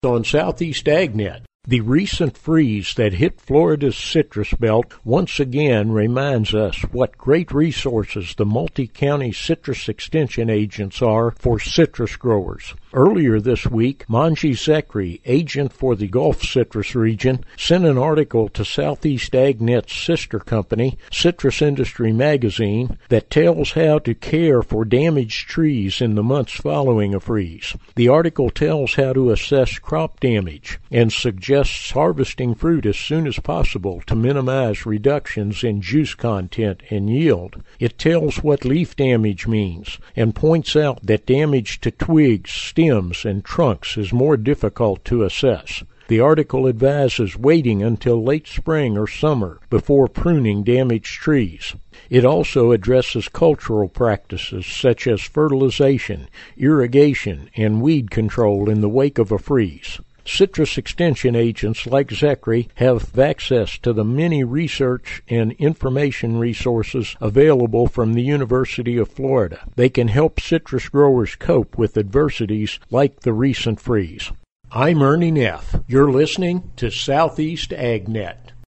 On Southeast AgNet. The recent freeze that hit Florida's citrus belt once again reminds us what great resources the multi-county citrus extension agents are for citrus growers. Earlier this week, Manji Zekri, agent for the Gulf Citrus region, sent an article to Southeast AgNet's sister company, Citrus Industry Magazine, that tells how to care for damaged trees in the months following a freeze. The article tells how to assess crop damage and suggests harvesting fruit as soon as possible to minimize reductions in juice content and yield. It tells what leaf damage means and points out that damage to twigs, stems, and trunks is more difficult to assess. The article advises waiting until late spring or summer before pruning damaged trees. It also addresses cultural practices such as fertilization, irrigation, and weed control in the wake of a freeze. Citrus extension agents like Zekri have access to the many research and information resources available from the University of Florida. They can help citrus growers cope with adversities like the recent freeze. I'm Ernie Neff. You're listening to Southeast AgNet.